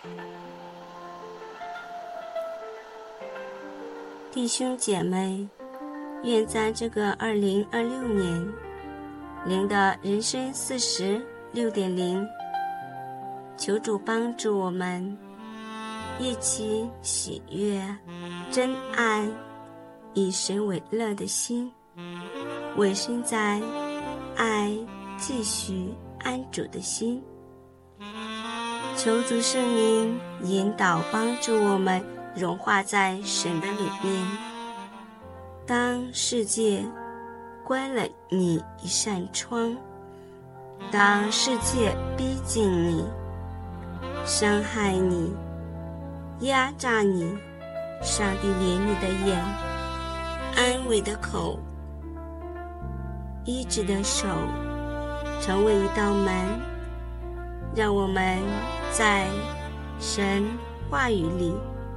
弟兄姐妹，愿在这个2026年，灵的人生46.0，求主帮助我们一起喜悦、真爱、以神为乐的心，委身在爱继续安主的心。求主圣灵引导帮助我们融化在神的里面。当世界关了你一扇窗，当世界逼近你，伤害你，压榨你，上帝怜悯的眼，安慰的口，医治的手，成为一道门，让我们在神话语里，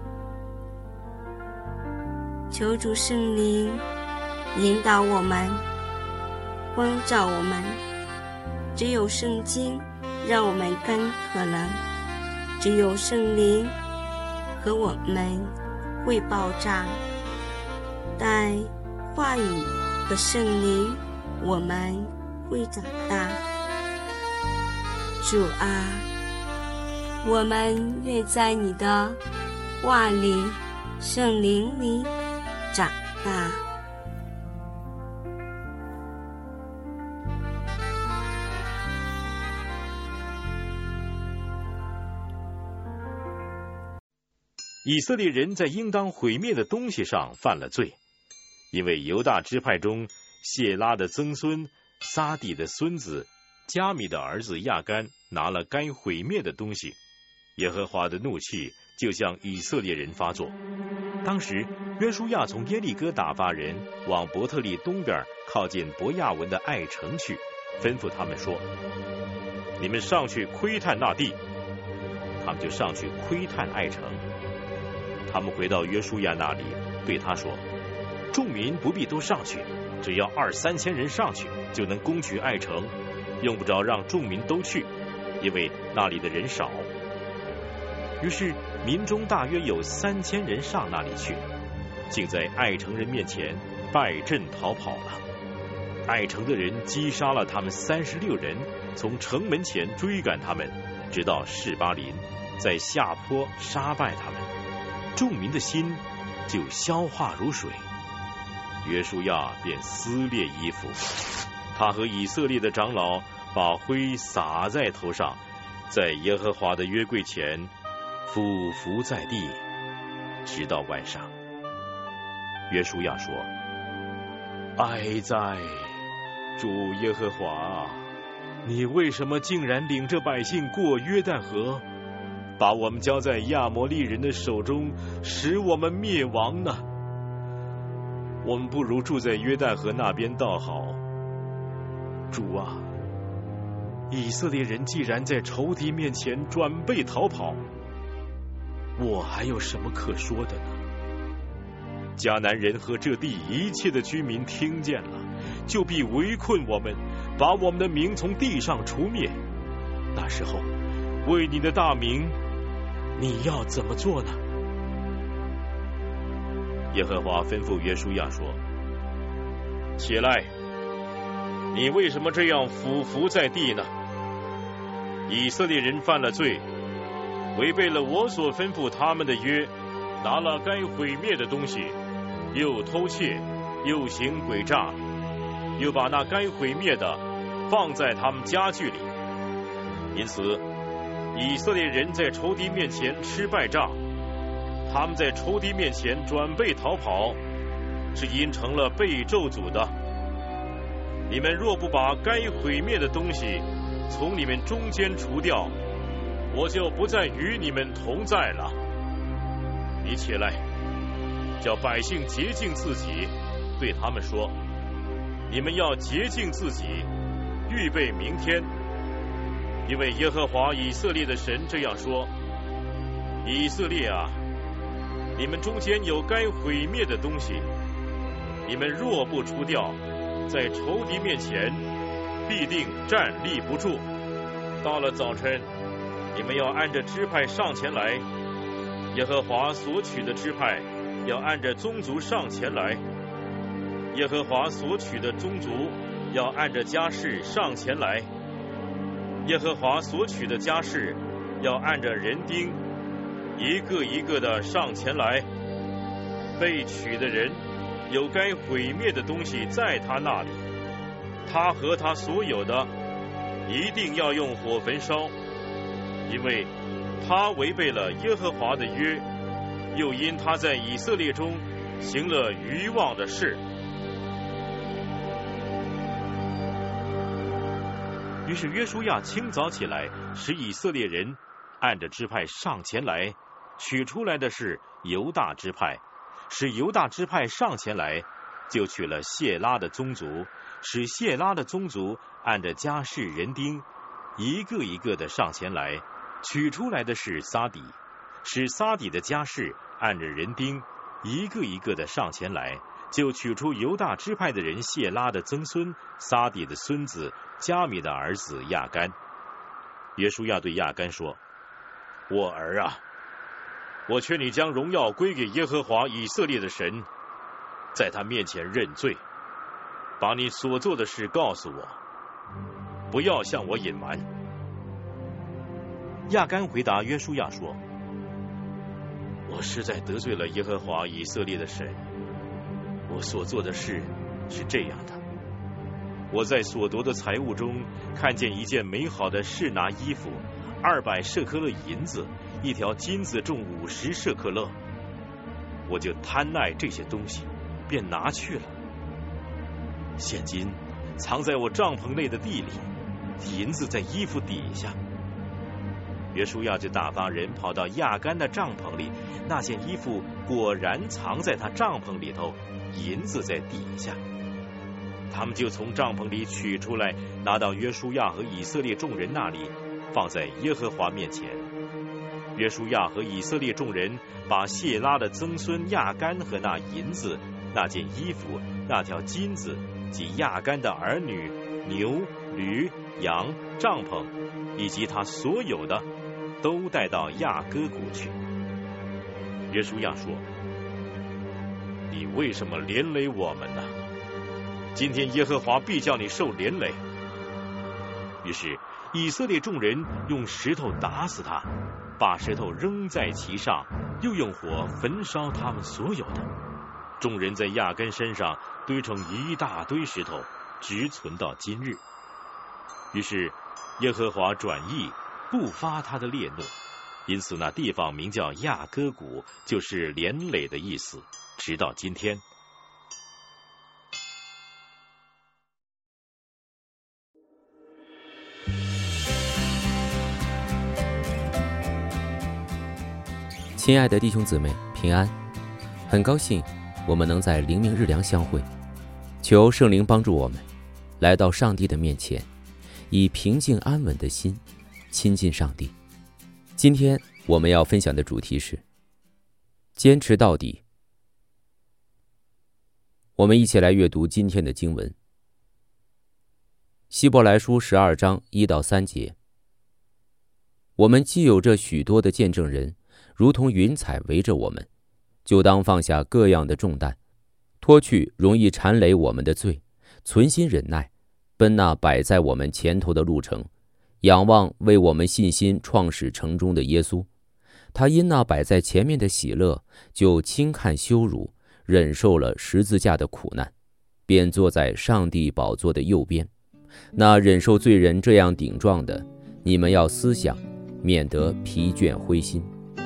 求主圣灵引导我们，光照我们。只有圣经让我们更可能，只有圣灵和我们会爆炸。带话语和圣灵，我们会长大。主啊，我们愿在你的话里、圣灵里长大。 以色列人在应当毁灭的东西上犯了罪，因为犹大支派中谢拉的曾孙撒底的孙子加米的儿子亚干拿了该毁灭的东西，耶和华的怒气就向以色列人发作。当时约书亚从耶利哥打发人往伯特利东边靠近伯亚文的爱城去，吩咐他们说：你们上去窥探那地。他们就上去窥探爱城。他们回到约书亚那里，对他说：众民不必都上去，只要2-3千人上去，就能攻取爱城，用不着让众民都去，因为那里的人少。于是民中大约有3000人上那里去，竟在爱城人面前败阵逃跑了。爱城的人击杀了他们36人，从城门前追赶他们，直到示巴林，在下坡杀败他们。众民的心就消化如水。约书亚便撕裂衣服，他和以色列的长老把灰撒在头上，在耶和华的约柜前俯伏在地，直到晚上。约书亚说：哀哉，主耶和华啊，你为什么竟然领着百姓过约旦河，把我们交在亚摩利人的手中，使我们灭亡呢？我们不如住在约旦河那边倒好。主啊，以色列人既然在仇敌面前转背逃跑，我还有什么可说的呢？迦南人和这地一切的居民听见了，就必围困我们，把我们的名从地上除灭。那时候，为你的大名，你要怎么做呢？耶和华吩咐约书亚说：起来，你为什么这样俯伏在地呢？以色列人犯了罪，违背了我所吩咐他们的约，拿了该毁灭的东西，又偷窃，又行诡诈，又把那该毁灭的放在他们家具里。因此以色列人在仇敌面前吃败仗，他们在仇敌面前转背逃跑，是因成了被咒诅的。你们若不把该毁灭的东西从你们中间除掉，我就不再与你们同在了。你起来，叫百姓洁净自己，对他们说：你们要洁净自己，预备明天，因为耶和华以色列的神这样说：以色列啊，你们中间有该毁灭的东西，你们若不除掉，在仇敌面前必定站立不住。到了早晨， 你们要按着支派上前来，耶和华所取的支派要按着宗族上前来，耶和华所取的宗族要按着家世上前来，耶和华所取的家世要按着人丁一个一个的上前来。被取的人有该毁灭的东西在他那里，他和他所有的一定要用火焚烧，因为他违背了耶和华的约，又因他在以色列中行了愚妄的事。于是约书亚清早起来，使以色列人按着支派上前来，取出来的是犹大支派，使犹大支派上前来，就取了谢拉的宗族，使谢拉的宗族按着家世人丁一个一个的上前来，取出来的是撒底，使撒底的家世按着人丁一个一个的上前来，就取出犹大支派的人谢拉的曾孙撒底的孙子加米的儿子亚干。约书亚对亚干说：我儿啊，我劝你将荣耀归给耶和华以色列的神，在他面前认罪，把你所做的事告诉我，不要向我隐瞒。亚干回答约书亚说：我实在得罪了耶和华以色列的神，我所做的事是这样的：我在所得的财物中看见一件美好的示拿衣服，200舍克勒银子，一条金子重50舍克勒，我就贪爱这些东西，便拿去了。现今藏在我帐篷内的地里，银子在衣服底下。约书亚就打发人跑到亚干的帐篷里，那件衣服果然藏在他帐篷里头，银子在底下。他们就从帐篷里取出来，拿到约书亚和以色列众人那里，放在耶和华面前。约书亚和以色列众人把谢拉的曾孙亚干和那银子、那件衣服、那条金子及亚干的儿女、牛、驴、羊、帐篷以及他所有的，都带到亚哥谷去。约书亚说：你为什么连累我们呢？今天耶和华必叫你受连累。于是以色列众人用石头打死他，把石头扔在其上，又用火焚烧他们所有的。众人在亚干身上堆成一大堆石头，直存到今日。于是耶和华转意，不发他的烈怒，因此那地方名叫亚哥谷，就是连累的意思，直到今天。 亲爱的弟兄姊妹，平安！很高兴我们能在灵命日粮相会，求圣灵帮助我们来到上帝的面前，以平静安稳的心亲近上帝。今天我们要分享的主题是坚持到底。我们一起来阅读今天的经文，希伯来书12章1到3节。我们既有这许多的见证人，如同云彩围着我们，就当放下各样的重担，脱去容易缠累我们的罪，存心忍耐，奔那摆在我们前头的路程，仰望为我们信心创始成终的耶稣。他因那摆在前面的喜乐，就轻看羞辱，忍受了十字架的苦难，便坐在上帝宝座的右边。那忍受罪人这样顶撞的，你们要思想，免得疲倦灰心。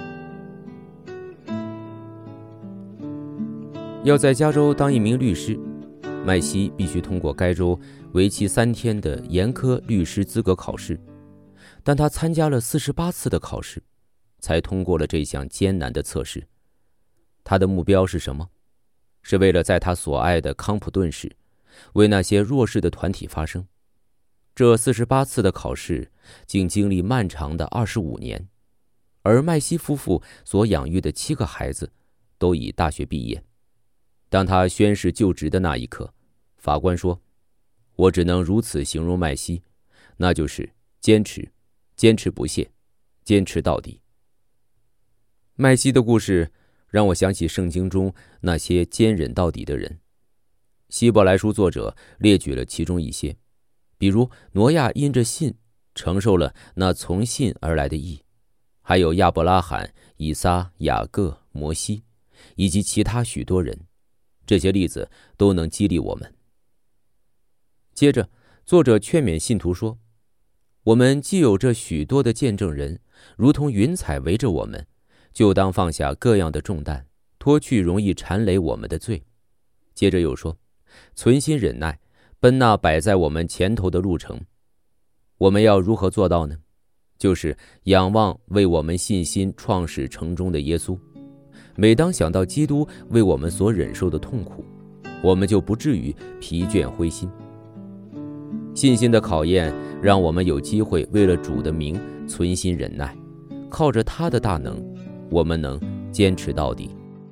要在加州当一名律师，麦西必须通过该州为期3天的严苛律师资格考试，但他参加了48次的考试，才通过了这项艰难的测试。他的目标是什么？是为了在他所爱的康普顿市，为那些弱势的团体发声。这48次的考试竟经历漫长的25年，而麦西夫妇所养育的7个孩子都已大学毕业。当他宣誓就职的那一刻，法官说：我只能如此形容麦西，那就是坚持，坚持不懈， 坚持到底。麦西的故事让我想起圣经中那些坚忍到底的人。希伯来书作者列举了其中一些，比如挪亚因着信承受了那从信而来的义，还有亚伯拉罕、以撒、雅各、摩西，以及其他许多人。这些例子都能激励我们。接着，作者劝勉信徒说，我们既有这许多的见证人，如同云彩围着我们，就当放下各样的重担，脱去容易缠累我们的罪。接着又说，存心忍耐，奔那摆在我们前头的路程。我们要如何做到呢？就是仰望为我们信心创始成终的耶稣。每当想到基督为我们所忍受的痛苦，我们就不至于疲倦灰心。信心的考验让我们有机会为了主的名存心忍耐，靠着他的大能，我们能坚持到底。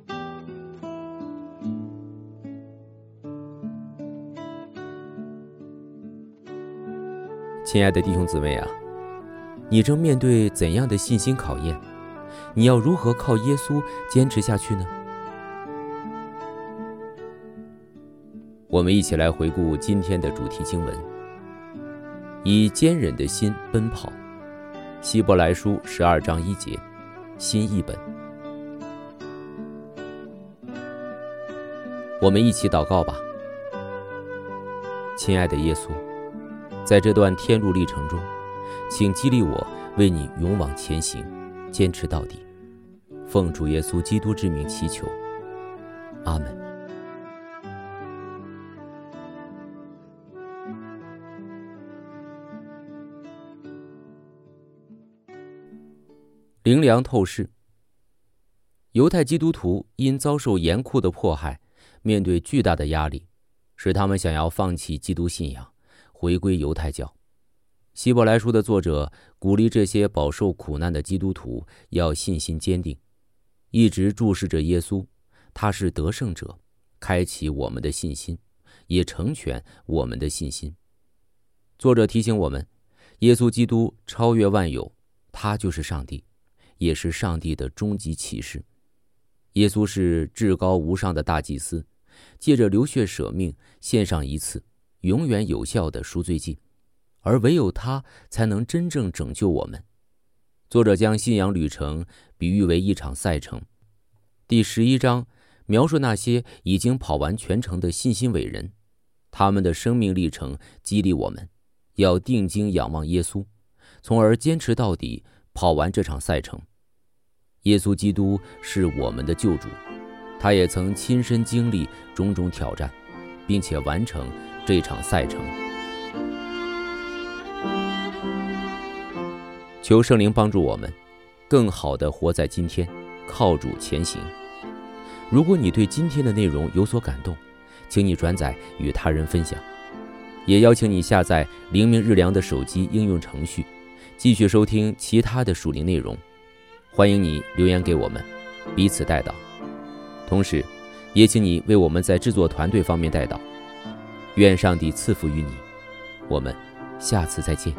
亲爱的弟兄姊妹啊，你正面对怎样的信心考验？你要如何靠耶稣坚持下去呢？我们一起来回顾今天的主题经文，以坚忍的心奔跑，希伯来书12章1节，新译本。我们一起祷告吧。亲爱的耶稣，在这段天路历程中，请激励我为你勇往前行，坚持到底。奉主耶稣基督之名祈求，阿们。灵粮透视。犹太基督徒因遭受严酷的迫害，面对巨大的压力，使他们想要放弃基督信仰，回归犹太教。希伯来书的作者鼓励这些饱受苦难的基督徒要信心坚定，一直注视着耶稣，他是得胜者，开启我们的信心，也成全我们的信心。作者提醒我们，耶稣基督超越万有，他就是上帝，也是上帝的终极启示。耶稣是至高无上的大祭司，借着流血舍命，献上一次永远有效的赎罪祭，而唯有他才能真正拯救我们。作者将信仰旅程比喻为一场赛程。第11章描述那些已经跑完全程的信心伟人，他们的生命历程激励我们要定睛仰望耶稣，从而坚持到底，跑完这场赛程。耶稣基督是我们的救主，他也曾亲身经历种种挑战，并且完成这场赛程。求圣灵帮助我们更好地活在今天，靠主前行。如果你对今天的内容有所感动，请你转载与他人分享，也邀请你下载灵命日粮的手机应用程序，继续收听其他的属灵内容。欢迎你留言给我们，彼此代祷。同时也请你为我们在制作团队方面代祷。愿上帝赐福于你，我们下次再见。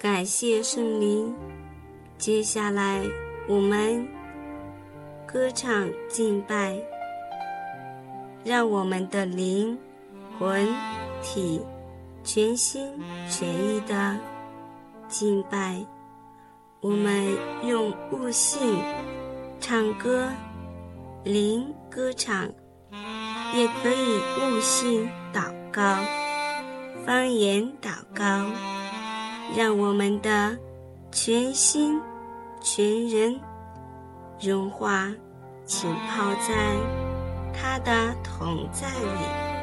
感谢圣灵。接下来我们歌唱敬拜，让我们的灵、魂、体全心全意的敬拜。我们用悟性唱歌，灵歌唱，也可以悟性祷告，方言祷告，让我们的全心全人融化浸泡在他的同在里。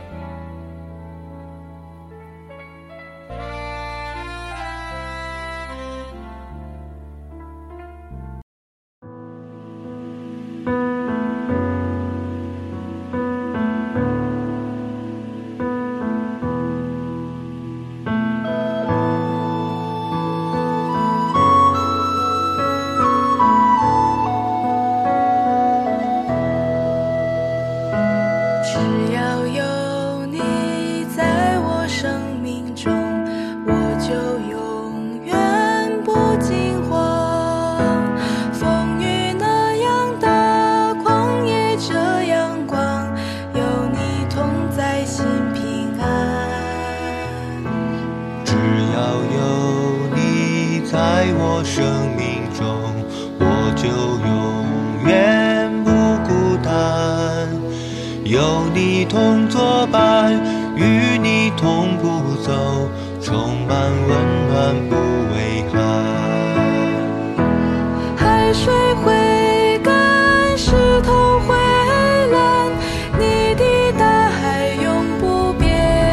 生命中，我就永远不孤单，有你同作伴，与你同步走，充满温暖不畏寒。 海水会干，石头会烂，你的大海永不变，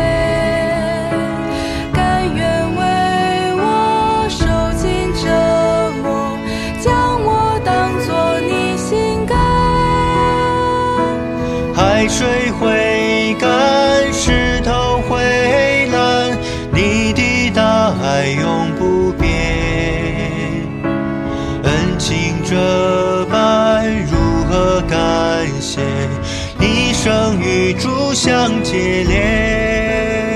甘愿为我受尽折磨，将我当作你心肝。 海水会干，石头会烂，你的大海永不变，恩情这般如何感谢，一生与主相接连。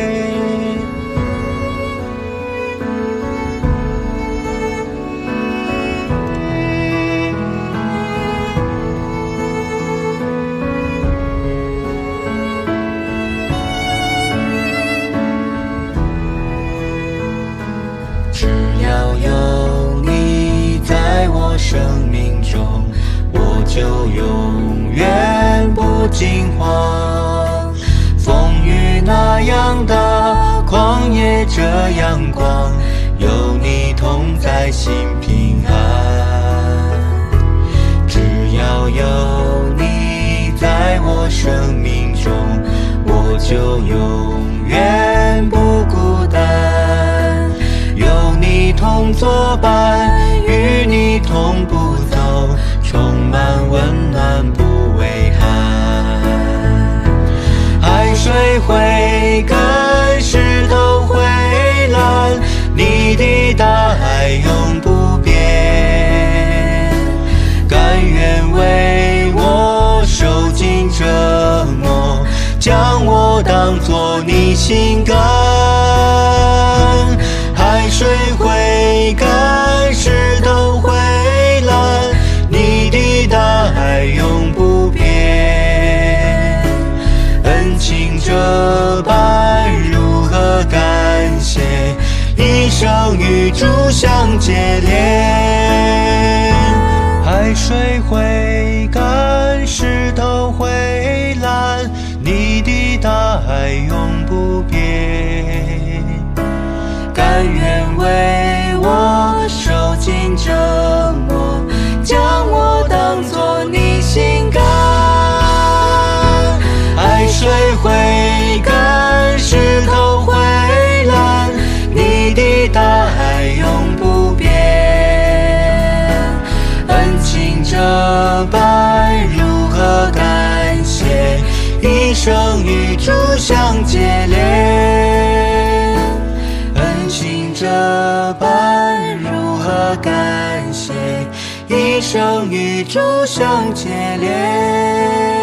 只要有你在我生命中，我就永远不惊慌。风雨那样大，旷野这样广，有你同在心平安。只要有你在我生命中，我就永远不孤单，有你同作伴，与你同步走，充满温暖不畏寒。海水会干，石头会烂，你的大海永不变，甘愿为我受尽折磨，将我当作你心肝。海水会干，石头会烂，你的大海永不变，恩情这般如何感谢，一生与主相接连。海水会干，石头会烂，你的大海永不变，甘愿为我受尽折磨，将我当作你心肝。海水会干，石头会烂，你的大海永不变，恩情这般如何感谢，一生与主相接连。恩情这般如何感谢，一生与主相接连。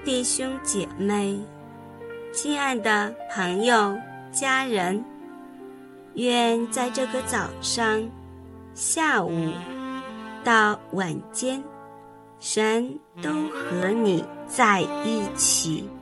弟兄姐妹，亲爱的朋友、家人，愿在这个早上、下午到晚间，神都和你在一起。